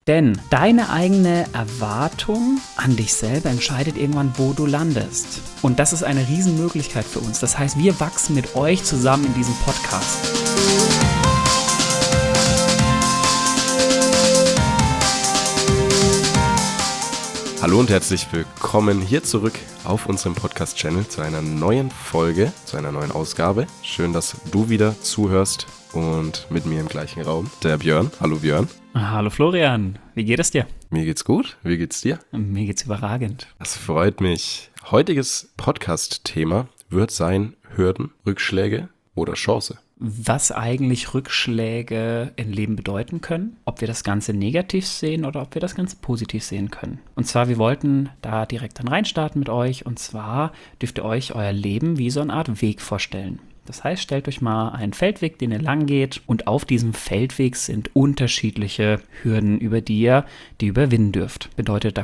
Denn deine eigene Erwartung an dich selber entscheidet irgendwann, wo du landest. Und das ist eine Riesenmöglichkeit für uns. Das heißt, wir wachsen mit euch zusammen in diesem Podcast. Hallo und herzlich willkommen hier zurück auf unserem Podcast-Channel zu einer neuen Folge, zu einer neuen Ausgabe. Schön, dass du wieder zuhörst und mit mir im gleichen Raum, der Björn. Hallo Björn. Hallo Florian, wie geht es dir? Mir geht's gut, wie geht's dir? Mir geht's überragend. Das freut mich. Heutiges Podcast-Thema wird sein Hürden, Rückschläge oder Chance. Was eigentlich Rückschläge im Leben bedeuten können, ob wir das Ganze negativ sehen oder ob wir das Ganze positiv sehen können. Und zwar, wir wollten da direkt dann reinstarten mit euch, und zwar dürft ihr euch euer Leben wie so eine Art Weg vorstellen. Das heißt, stellt euch mal einen Feldweg, den ihr lang geht, und auf diesem Feldweg sind unterschiedliche Hürden, über die ihr die überwinden dürft. Bedeutet,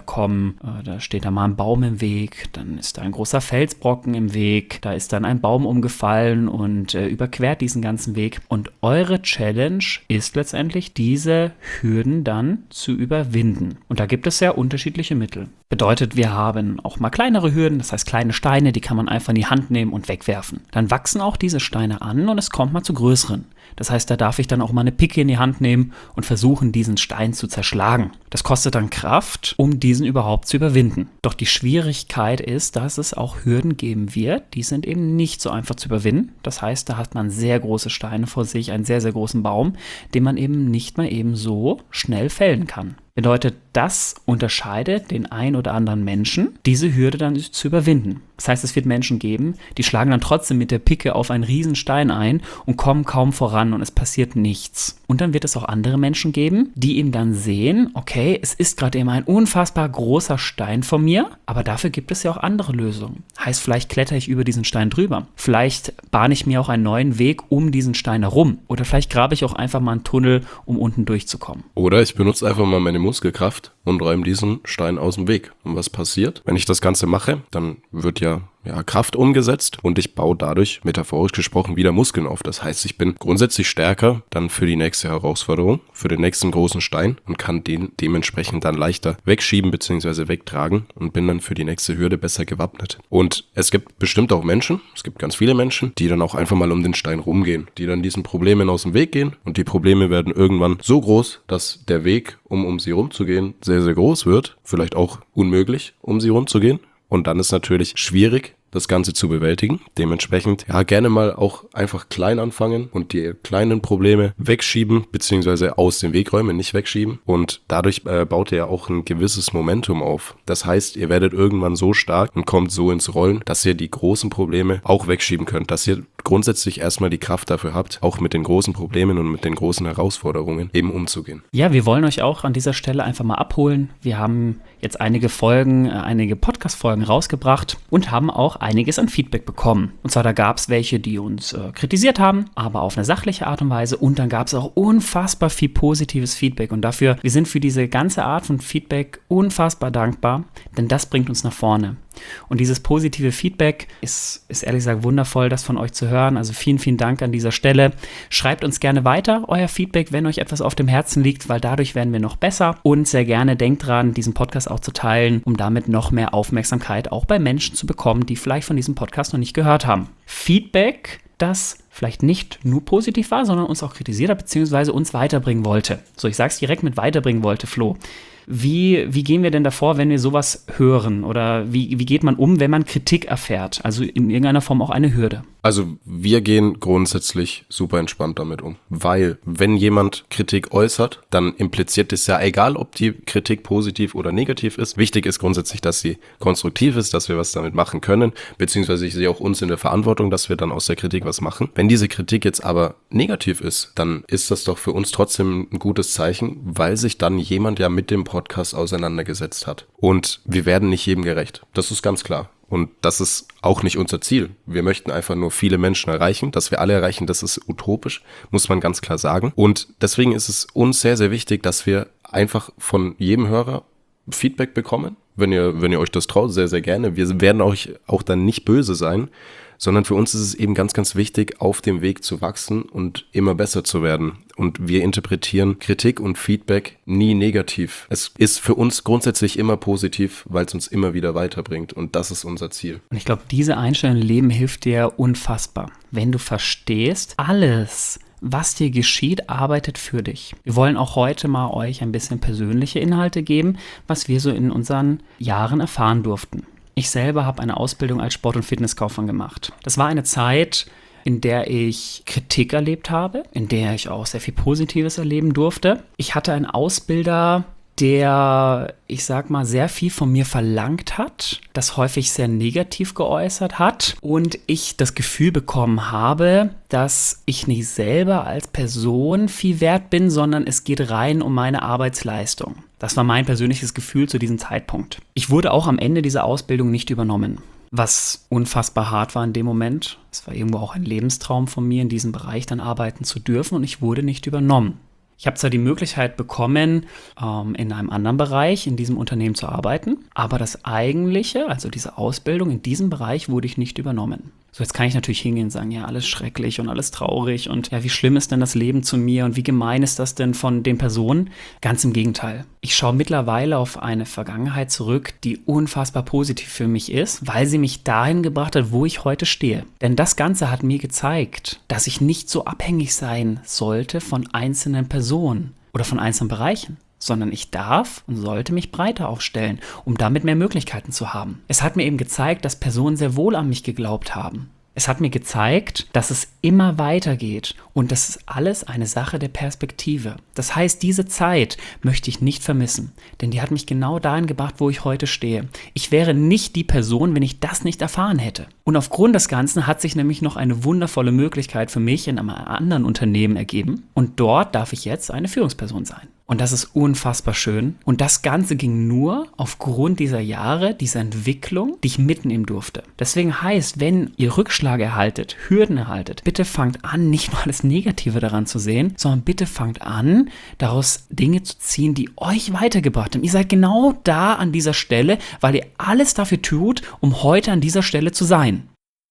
da steht da mal ein Baum im Weg, dann ist da ein großer Felsbrocken im Weg, da ist dann ein Baum umgefallen und überquert diesen ganzen Weg. Und eure Challenge ist letztendlich, diese Hürden dann zu überwinden. Und da gibt es sehr unterschiedliche Mittel. Bedeutet, wir haben auch mal kleinere Hürden, das heißt kleine Steine, die kann man einfach in die Hand nehmen und wegwerfen. Dann wachsen auch diese Steine an und es kommt mal zu größeren. Das heißt, da darf ich dann auch mal eine Picke in die Hand nehmen und versuchen, diesen Stein zu zerschlagen. Das kostet dann Kraft, um diesen überhaupt zu überwinden. Doch die Schwierigkeit ist, dass es auch Hürden geben wird, die sind eben nicht so einfach zu überwinden. Das heißt, da hat man sehr große Steine vor sich, einen sehr, sehr großen Baum, den man eben nicht mal eben so schnell fällen kann. Bedeutet, das unterscheidet den ein oder anderen Menschen, diese Hürde dann zu überwinden. Das heißt, es wird Menschen geben, die schlagen dann trotzdem mit der Picke auf einen riesen Stein ein und kommen kaum voran und es passiert nichts. Und dann wird es auch andere Menschen geben, die eben dann sehen, okay, es ist gerade eben ein unfassbar großer Stein vor mir, aber dafür gibt es ja auch andere Lösungen. Heißt, vielleicht kletter ich über diesen Stein drüber. Vielleicht bahne ich mir auch einen neuen Weg um diesen Stein herum. Oder vielleicht grabe ich auch einfach mal einen Tunnel, um unten durchzukommen. Oder ich benutze einfach mal meine Muskelkraft und räume diesen Stein aus dem Weg. Und was passiert? Wenn ich das Ganze mache, dann wird ja Kraft umgesetzt und ich baue dadurch, metaphorisch gesprochen, wieder Muskeln auf. Das heißt, ich bin grundsätzlich stärker dann für die nächste Herausforderung, für den nächsten großen Stein und kann den dementsprechend dann leichter wegschieben bzw. wegtragen und bin dann für die nächste Hürde besser gewappnet. Und es gibt bestimmt auch Menschen, es gibt ganz viele Menschen, die dann auch einfach mal um den Stein rumgehen, die dann diesen Problemen aus dem Weg gehen und die Probleme werden irgendwann so groß, dass der Weg, um sie rumzugehen, sehr, sehr groß wird, vielleicht auch unmöglich, um sie rumzugehen. Und dann ist natürlich schwierig, das Ganze zu bewältigen. Dementsprechend gerne mal auch einfach klein anfangen und die kleinen Probleme wegschieben, beziehungsweise aus dem Weg räumen, nicht wegschieben. Und dadurch baut ihr ja auch ein gewisses Momentum auf. Das heißt, ihr werdet irgendwann so stark und kommt so ins Rollen, dass ihr die großen Probleme auch wegschieben könnt. Dass ihr grundsätzlich erstmal die Kraft dafür habt, auch mit den großen Problemen und mit den großen Herausforderungen eben umzugehen. Ja, wir wollen euch auch an dieser Stelle einfach mal abholen. Wir haben jetzt einige Podcast-Folgen rausgebracht und haben auch einiges an Feedback bekommen. Und zwar, da gab es welche, die uns kritisiert haben, aber auf eine sachliche Art und Weise. Und dann gab es auch unfassbar viel positives Feedback. Und dafür, wir sind für diese ganze Art von Feedback unfassbar dankbar, denn das bringt uns nach vorne. Und dieses positive Feedback ist ehrlich gesagt wundervoll, das von euch zu hören. Also vielen, vielen Dank an dieser Stelle. Schreibt uns gerne weiter euer Feedback, wenn euch etwas auf dem Herzen liegt, weil dadurch werden wir noch besser. Und sehr gerne denkt dran, diesen Podcast auch zu teilen, um damit noch mehr Aufmerksamkeit auch bei Menschen zu bekommen, die vielleicht von diesem Podcast noch nicht gehört haben. Feedback, das vielleicht nicht nur positiv war, sondern uns auch kritisiert hat, beziehungsweise uns weiterbringen wollte. So, ich sage es direkt mit weiterbringen wollte, Flo. Wie gehen wir denn davor, wenn wir sowas hören? Oder wie geht man um, wenn man Kritik erfährt? Also in irgendeiner Form auch eine Hürde. Also wir gehen grundsätzlich super entspannt damit um, weil wenn jemand Kritik äußert, dann impliziert es ja, egal ob die Kritik positiv oder negativ ist, wichtig ist grundsätzlich, dass sie konstruktiv ist, dass wir was damit machen können, beziehungsweise ich sehe auch uns in der Verantwortung, dass wir dann aus der Kritik was machen. Wenn diese Kritik jetzt aber negativ ist, dann ist das doch für uns trotzdem ein gutes Zeichen, weil sich dann jemand ja mit dem Podcast auseinandergesetzt hat. Und wir werden nicht jedem gerecht, das ist ganz klar. Und das ist auch nicht unser Ziel. Wir möchten einfach nur viele Menschen erreichen. Dass wir alle erreichen, das ist utopisch, muss man ganz klar sagen. Und deswegen ist es uns sehr, sehr wichtig, dass wir einfach von jedem Hörer Feedback bekommen. Wenn ihr euch das traut, sehr, sehr gerne. Wir werden euch auch dann nicht böse sein, sondern für uns ist es eben ganz, ganz wichtig, auf dem Weg zu wachsen und immer besser zu werden. Und wir interpretieren Kritik und Feedback nie negativ. Es ist für uns grundsätzlich immer positiv, weil es uns immer wieder weiterbringt. Und das ist unser Ziel. Und ich glaube, diese Einstellung im Leben hilft dir unfassbar. Wenn du verstehst, alles, was dir geschieht, arbeitet für dich. Wir wollen auch heute mal euch ein bisschen persönliche Inhalte geben, was wir so in unseren Jahren erfahren durften. Ich selber habe eine Ausbildung als Sport- und Fitnesskaufmann gemacht. Das war eine Zeit, in der ich Kritik erlebt habe, in der ich auch sehr viel Positives erleben durfte. Ich hatte einen Ausbilder, der, ich sag mal, sehr viel von mir verlangt hat, das häufig sehr negativ geäußert hat und ich das Gefühl bekommen habe, dass ich nicht selber als Person viel wert bin, sondern es geht rein um meine Arbeitsleistung. Das war mein persönliches Gefühl zu diesem Zeitpunkt. Ich wurde auch am Ende dieser Ausbildung nicht übernommen, was unfassbar hart war in dem Moment. Es war irgendwo auch ein Lebenstraum von mir, in diesem Bereich dann arbeiten zu dürfen und ich wurde nicht übernommen. Ich habe zwar die Möglichkeit bekommen, in einem anderen Bereich in diesem Unternehmen zu arbeiten, aber das eigentliche, also diese Ausbildung in diesem Bereich, wurde ich nicht übernommen. So, jetzt kann ich natürlich hingehen und sagen, ja, alles schrecklich und alles traurig und ja, wie schlimm ist denn das Leben zu mir und wie gemein ist das denn von den Personen? Ganz im Gegenteil. Ich schaue mittlerweile auf eine Vergangenheit zurück, die unfassbar positiv für mich ist, weil sie mich dahin gebracht hat, wo ich heute stehe. Denn das Ganze hat mir gezeigt, dass ich nicht so abhängig sein sollte von einzelnen Personen oder von einzelnen Bereichen, sondern ich darf und sollte mich breiter aufstellen, um damit mehr Möglichkeiten zu haben. Es hat mir eben gezeigt, dass Personen sehr wohl an mich geglaubt haben. Es hat mir gezeigt, dass es immer weitergeht und das ist alles eine Sache der Perspektive. Das heißt, diese Zeit möchte ich nicht vermissen, denn die hat mich genau dahin gebracht, wo ich heute stehe. Ich wäre nicht die Person, wenn ich das nicht erfahren hätte. Und aufgrund des Ganzen hat sich nämlich noch eine wundervolle Möglichkeit für mich in einem anderen Unternehmen ergeben und dort darf ich jetzt eine Führungsperson sein. Und das ist unfassbar schön. Und das Ganze ging nur aufgrund dieser Jahre, dieser Entwicklung, die ich mitnehmen durfte. Deswegen heißt, wenn ihr Rückschläge erhaltet, Hürden erhaltet, bitte fangt an, nicht nur alles Negative daran zu sehen, sondern bitte fangt an, daraus Dinge zu ziehen, die euch weitergebracht haben. Ihr seid genau da an dieser Stelle, weil ihr alles dafür tut, um heute an dieser Stelle zu sein.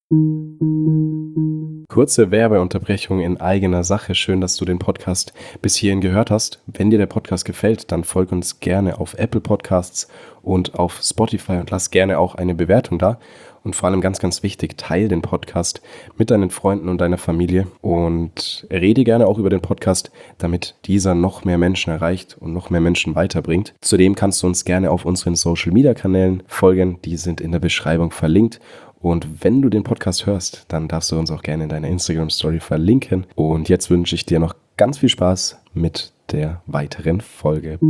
Kurze Werbeunterbrechung in eigener Sache. Schön, dass du den Podcast bis hierhin gehört hast. Wenn dir der Podcast gefällt, dann folg uns gerne auf Apple Podcasts und auf Spotify und lass gerne auch eine Bewertung da. Und vor allem ganz, ganz wichtig, teile den Podcast mit deinen Freunden und deiner Familie und rede gerne auch über den Podcast, damit dieser noch mehr Menschen erreicht und noch mehr Menschen weiterbringt. Zudem kannst du uns gerne auf unseren Social-Media-Kanälen folgen. Die sind in der Beschreibung verlinkt. Und wenn du den Podcast hörst, dann darfst du uns auch gerne in deiner Instagram-Story verlinken. Und jetzt wünsche ich dir noch ganz viel Spaß mit der weiteren Folge.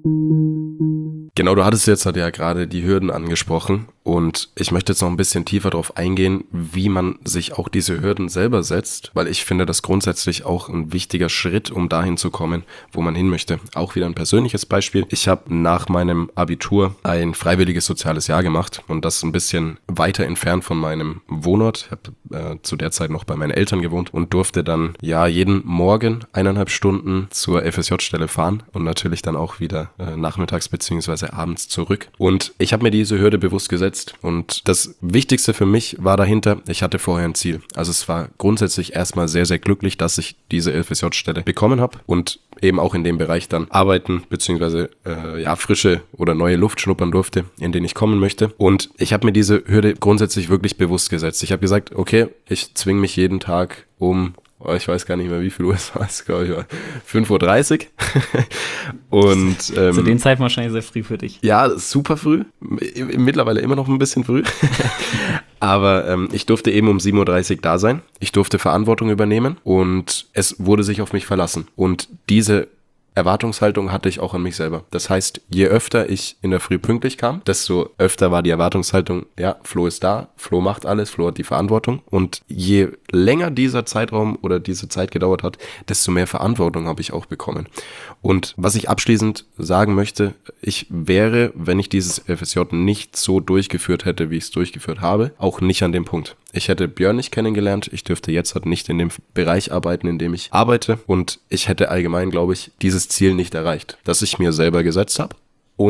Genau, du hattest jetzt ja gerade die Hürden angesprochen und ich möchte jetzt noch ein bisschen tiefer darauf eingehen, wie man sich auch diese Hürden selber setzt, weil ich finde das grundsätzlich auch ein wichtiger Schritt, um dahin zu kommen, wo man hin möchte. Auch wieder ein persönliches Beispiel. Ich habe nach meinem Abitur ein freiwilliges soziales Jahr gemacht und das ein bisschen weiter entfernt von meinem Wohnort. Ich habe zu der Zeit noch bei meinen Eltern gewohnt und durfte dann jeden Morgen 1,5 Stunden zur FSJ-Stelle fahren und natürlich dann auch wieder nachmittags bzw. abends zurück. Und ich habe mir diese Hürde bewusst gesetzt und das Wichtigste für mich war dahinter, ich hatte vorher ein Ziel. Also es war grundsätzlich erstmal sehr, sehr glücklich, dass ich diese FSJ-Stelle bekommen habe und eben auch in dem Bereich dann arbeiten bzw. frische oder neue Luft schnuppern durfte, in den ich kommen möchte. Und ich habe mir diese Hürde grundsätzlich wirklich bewusst gesetzt. Ich habe gesagt, okay, ich zwinge mich jeden Tag um, ich weiß gar nicht mehr, wie viel Uhr es war, glaube ich, 5:30 Uhr. Und zu den Zeiten wahrscheinlich sehr früh für dich. Ja, super früh. Mittlerweile immer noch ein bisschen früh. Aber ich durfte eben um 7:30 Uhr da sein. Ich durfte Verantwortung übernehmen und es wurde sich auf mich verlassen. Und diese Erwartungshaltung hatte ich auch an mich selber. Das heißt, je öfter ich in der Früh pünktlich kam, desto öfter war die Erwartungshaltung, ja, Flo ist da, Flo macht alles, Flo hat die Verantwortung. Und je länger dieser Zeitraum oder diese Zeit gedauert hat, desto mehr Verantwortung habe ich auch bekommen. Und was ich abschließend sagen möchte, ich wäre, wenn ich dieses FSJ nicht so durchgeführt hätte, wie ich es durchgeführt habe, auch nicht an dem Punkt. Ich hätte Björn nicht kennengelernt, ich dürfte jetzt halt nicht in dem Bereich arbeiten, in dem ich arbeite und ich hätte allgemein, glaube ich, dieses Ziel nicht erreicht, das ich mir selber gesetzt habe und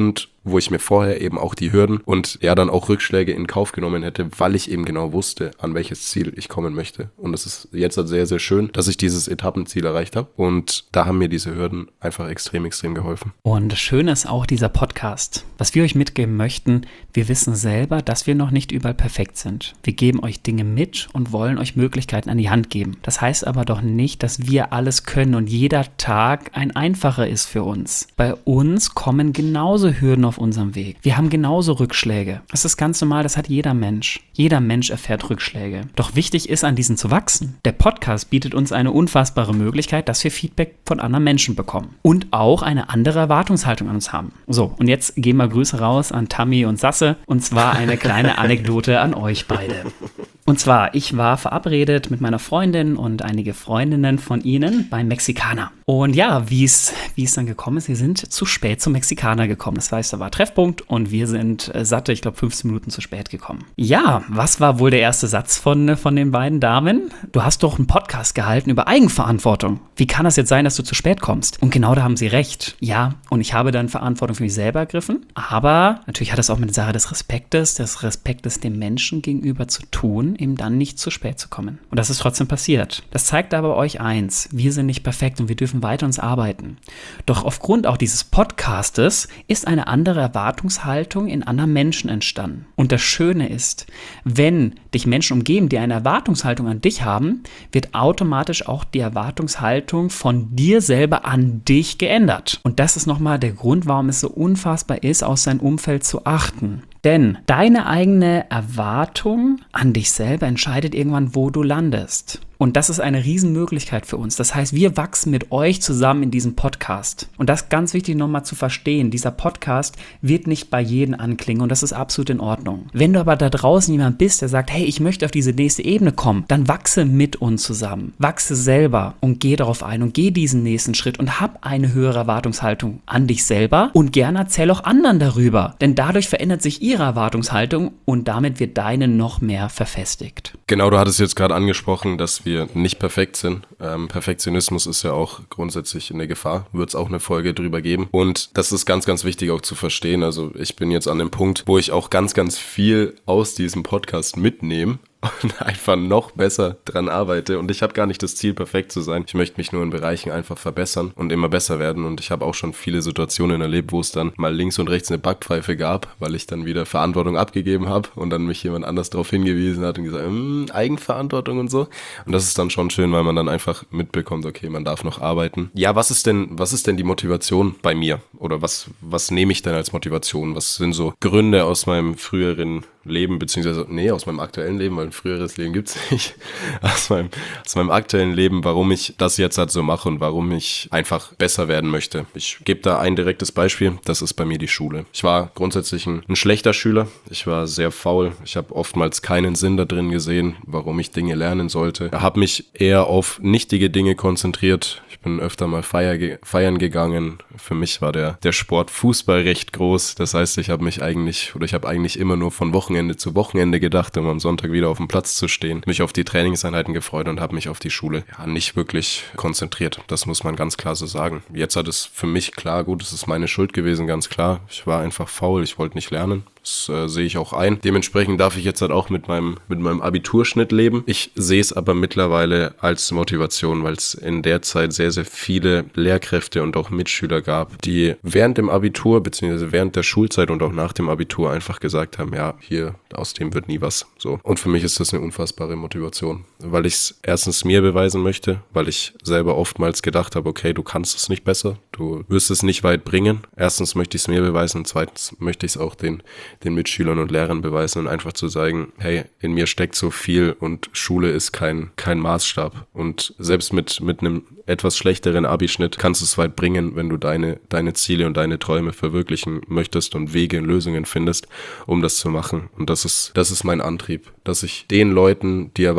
wo ich mir vorher eben auch die Hürden und ja dann auch Rückschläge in Kauf genommen hätte, weil ich eben genau wusste, an welches Ziel ich kommen möchte. Und es ist jetzt halt sehr, sehr schön, dass ich dieses Etappenziel erreicht habe. Und da haben mir diese Hürden einfach extrem, extrem geholfen. Und das Schöne ist auch dieser Podcast. Was wir euch mitgeben möchten, wir wissen selber, dass wir noch nicht überall perfekt sind. Wir geben euch Dinge mit und wollen euch Möglichkeiten an die Hand geben. Das heißt aber doch nicht, dass wir alles können und jeder Tag ein einfacher ist für uns. Bei uns kommen genauso Hürden auf unserem Weg. Wir haben genauso Rückschläge. Das ist ganz normal, das hat jeder Mensch. Jeder Mensch erfährt Rückschläge. Doch wichtig ist, an diesen zu wachsen. Der Podcast bietet uns eine unfassbare Möglichkeit, dass wir Feedback von anderen Menschen bekommen. Und auch eine andere Erwartungshaltung an uns haben. So, und jetzt gehen wir Grüße raus an Tammy und Sasse. Und zwar eine kleine Anekdote an euch beide. Und zwar, ich war verabredet mit meiner Freundin und einige Freundinnen von ihnen beim Mexikaner. Und ja, wie es dann gekommen ist, wir sind zu spät zum Mexikaner gekommen. Das heißt, da war Treffpunkt und wir sind satte, ich glaube, 15 Minuten zu spät gekommen. Ja, was war wohl der erste Satz von den beiden Damen? Du hast doch einen Podcast gehalten über Eigenverantwortung. Wie kann das jetzt sein, dass du zu spät kommst? Und genau da haben sie recht. Ja, und ich habe dann Verantwortung für mich selber ergriffen. Aber natürlich hat das auch mit der Sache des Respektes dem Menschen gegenüber zu tun, eben dann nicht zu spät zu kommen. Und das ist trotzdem passiert. Das zeigt aber euch eins, wir sind nicht perfekt und wir dürfen weiter uns arbeiten. Doch aufgrund auch dieses Podcastes ist eine andere Erwartungshaltung in anderen Menschen entstanden. Und das Schöne ist, wenn dich Menschen umgeben, die eine Erwartungshaltung an dich haben, wird automatisch auch die Erwartungshaltung von dir selber an dich geändert. Und das ist nochmal der Grund, warum es so unfassbar ist, auf sein Umfeld zu achten. Denn deine eigene Erwartung an dich selber entscheidet irgendwann, wo du landest. Und das ist eine Riesenmöglichkeit für uns. Das heißt, wir wachsen mit euch zusammen in diesem Podcast. Und das ist ganz wichtig nochmal zu verstehen. Dieser Podcast wird nicht bei jedem anklingen und das ist absolut in Ordnung. Wenn du aber da draußen jemand bist, der sagt, hey, ich möchte auf diese nächste Ebene kommen, dann wachse mit uns zusammen. Wachse selber und geh darauf ein und geh diesen nächsten Schritt und hab eine höhere Erwartungshaltung an dich selber und gerne erzähl auch anderen darüber. Denn dadurch verändert sich ihre Erwartungshaltung und damit wird deine noch mehr verfestigt. Genau, du hattest jetzt gerade angesprochen, dass wir nicht perfekt sind. Perfektionismus ist ja auch grundsätzlich eine Gefahr. Wird es auch eine Folge drüber geben. Und das ist ganz, ganz wichtig auch zu verstehen. Also ich bin jetzt an dem Punkt, wo ich auch ganz, ganz viel aus diesem Podcast mitnehme und einfach noch besser dran arbeite. Und ich habe gar nicht das Ziel, perfekt zu sein. Ich möchte mich nur in Bereichen einfach verbessern und immer besser werden. Und ich habe auch schon viele Situationen erlebt, wo es dann mal links und rechts eine Backpfeife gab, weil ich dann wieder Verantwortung abgegeben habe und dann mich jemand anders darauf hingewiesen hat und gesagt, Eigenverantwortung und so. Und das ist dann schon schön, weil man dann einfach mitbekommt, okay, man darf noch arbeiten. Ja, was ist denn die Motivation bei mir? Oder was nehme ich denn als Motivation? Was sind so Gründe aus meinem früheren Leben, beziehungsweise, aus meinem aktuellen Leben, weil ein früheres Leben gibt's nicht, aus meinem aktuellen Leben, warum ich das jetzt halt so mache und warum ich einfach besser werden möchte. Ich gebe da ein direktes Beispiel, das ist bei mir die Schule. Ich war grundsätzlich ein schlechter Schüler, ich war sehr faul, ich habe oftmals keinen Sinn da drin gesehen, warum ich Dinge lernen sollte. Ich habe mich eher auf nichtige Dinge konzentriert, ich bin öfter mal feiern gegangen. Für mich war der Sport Fußball recht groß, das heißt, ich habe eigentlich immer nur von Wochenende zu Wochenende gedacht, um am Sonntag wieder auf dem Platz zu stehen, mich auf die Trainingseinheiten gefreut und habe mich auf die Schule nicht wirklich konzentriert. Das muss man ganz klar so sagen. Jetzt hat es für mich klar, gut, es ist meine Schuld gewesen, ganz klar. Ich war einfach faul, ich wollte nicht lernen. Das sehe ich auch ein. Dementsprechend darf ich jetzt halt auch mit meinem Abiturschnitt leben. Ich sehe es aber mittlerweile als Motivation, weil es in der Zeit sehr, sehr viele Lehrkräfte und auch Mitschüler gab, die während dem Abitur bzw. während der Schulzeit und auch nach dem Abitur einfach gesagt haben, ja, hier, aus dem wird nie was. So. Und für mich ist das eine unfassbare Motivation, weil ich es erstens mir beweisen möchte, weil ich selber oftmals gedacht habe, okay, du kannst es nicht besser, du wirst es nicht weit bringen. Erstens möchte ich es mir beweisen und zweitens möchte ich es auch den Mitschülern und Lehrern beweisen und einfach zu sagen, hey, in mir steckt so viel und Schule ist kein Maßstab. Und selbst mit einem etwas schlechteren Abischnitt kannst du es weit bringen, wenn du deine Ziele und deine Träume verwirklichen möchtest und Wege und Lösungen findest, um das zu machen. Und das ist mein Antrieb, dass ich den Leuten die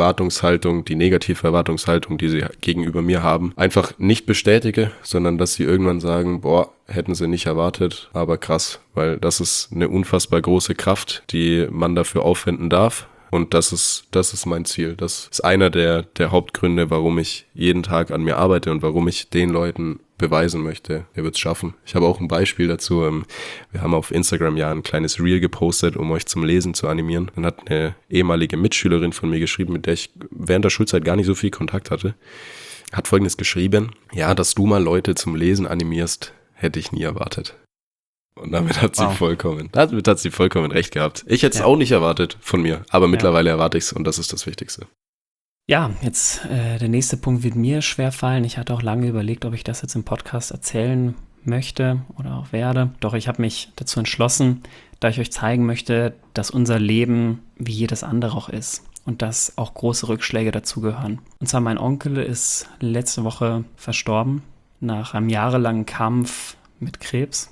negative Erwartungshaltung, die sie gegenüber mir haben, einfach nicht bestätige, sondern dass sie irgendwann sagen, boah, hätten sie nicht erwartet, aber krass, weil das ist eine unfassbar große Kraft, die man dafür aufwenden darf. Und das ist mein Ziel. Das ist einer der Hauptgründe, warum ich jeden Tag an mir arbeite und warum ich den Leuten beweisen möchte, der wird es schaffen. Ich habe auch ein Beispiel dazu. Wir haben auf Instagram ja ein kleines Reel gepostet, um euch zum Lesen zu animieren. Dann hat eine ehemalige Mitschülerin von mir geschrieben, mit der ich während der Schulzeit gar nicht so viel Kontakt hatte, hat Folgendes geschrieben: Ja, dass du mal Leute zum Lesen animierst, hätte ich nie erwartet. Und damit hat sie vollkommen recht gehabt. Ich hätte es auch nicht erwartet von mir, aber mittlerweile erwarte ich es und das ist das Wichtigste. Ja, jetzt der nächste Punkt wird mir schwer fallen. Ich hatte auch lange überlegt, ob ich das jetzt im Podcast erzählen möchte oder auch werde. Doch ich habe mich dazu entschlossen, da ich euch zeigen möchte, dass unser Leben wie jedes andere auch ist und dass auch große Rückschläge dazugehören. Und zwar mein Onkel ist letzte Woche verstorben nach einem jahrelangen Kampf mit Krebs.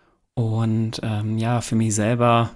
Und für mich selber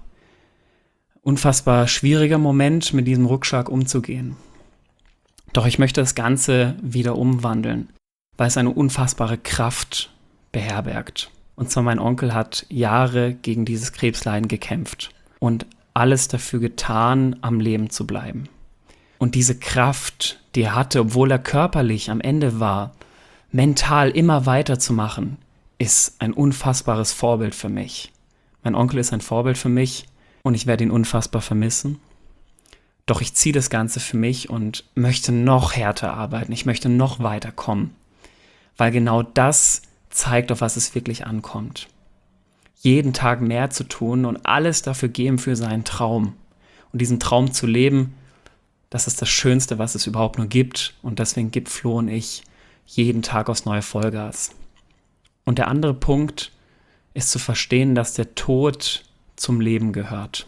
unfassbar schwieriger Moment, mit diesem Rückschlag umzugehen. Doch ich möchte das Ganze wieder umwandeln, weil es eine unfassbare Kraft beherbergt. Und zwar mein Onkel hat Jahre gegen dieses Krebsleiden gekämpft und alles dafür getan, am Leben zu bleiben. Und diese Kraft, die er hatte, obwohl er körperlich am Ende war, mental immer weiterzumachen, ist ein unfassbares Vorbild für mich. Mein Onkel ist ein Vorbild für mich und ich werde ihn unfassbar vermissen. Doch ich ziehe das Ganze für mich und möchte noch härter arbeiten. Ich möchte noch weiterkommen, weil genau das zeigt, auf was es wirklich ankommt. Jeden Tag mehr zu tun und alles dafür geben für seinen Traum. Und diesen Traum zu leben, das ist das Schönste, was es überhaupt nur gibt. Und deswegen gibt Flo und ich jeden Tag aufs neue Vollgas. Und der andere Punkt ist zu verstehen, dass der Tod zum Leben gehört.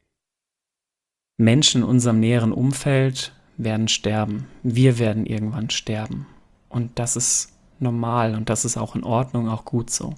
Menschen in unserem näheren Umfeld werden sterben. Wir werden irgendwann sterben. Und das ist normal und das ist auch in Ordnung, auch gut so.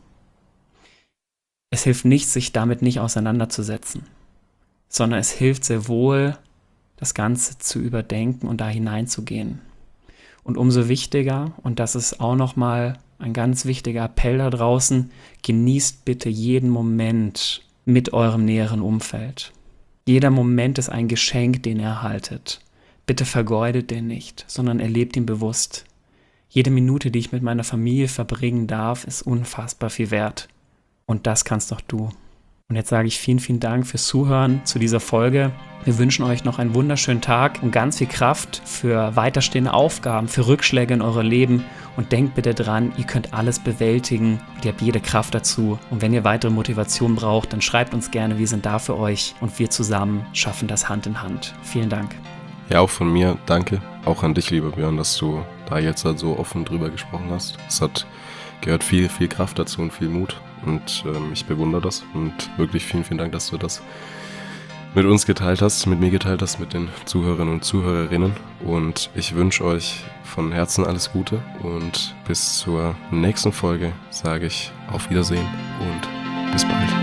Es hilft nichts, sich damit nicht auseinanderzusetzen, sondern es hilft sehr wohl, das Ganze zu überdenken und da hineinzugehen. Und umso wichtiger, und das ist auch nochmal ein ganz wichtiger Appell da draußen, genießt bitte jeden Moment mit eurem näheren Umfeld. Jeder Moment ist ein Geschenk, den ihr erhaltet. Bitte vergeudet den nicht, sondern erlebt ihn bewusst. Jede Minute, die ich mit meiner Familie verbringen darf, ist unfassbar viel wert. Und das kannst doch du. Und jetzt sage ich vielen, vielen Dank fürs Zuhören zu dieser Folge. Wir wünschen euch noch einen wunderschönen Tag und ganz viel Kraft für weiterstehende Aufgaben, für Rückschläge in eurem Leben. Und denkt bitte dran, ihr könnt alles bewältigen und ihr habt jede Kraft dazu. Und wenn ihr weitere Motivation braucht, dann schreibt uns gerne, wir sind da für euch und wir zusammen schaffen das Hand in Hand. Vielen Dank. Ja, auch von mir danke. Auch an dich, lieber Björn, dass du da jetzt halt so offen drüber gesprochen hast. Es gehört viel, viel Kraft dazu und viel Mut. Und ich bewundere das. Und wirklich vielen, vielen Dank, dass du das mit uns geteilt hast, mit mir geteilt hast, mit den Zuhörerinnen und Zuhörerinnen. Und ich wünsche euch von Herzen alles Gute. Und bis zur nächsten Folge sage ich auf Wiedersehen und bis bald.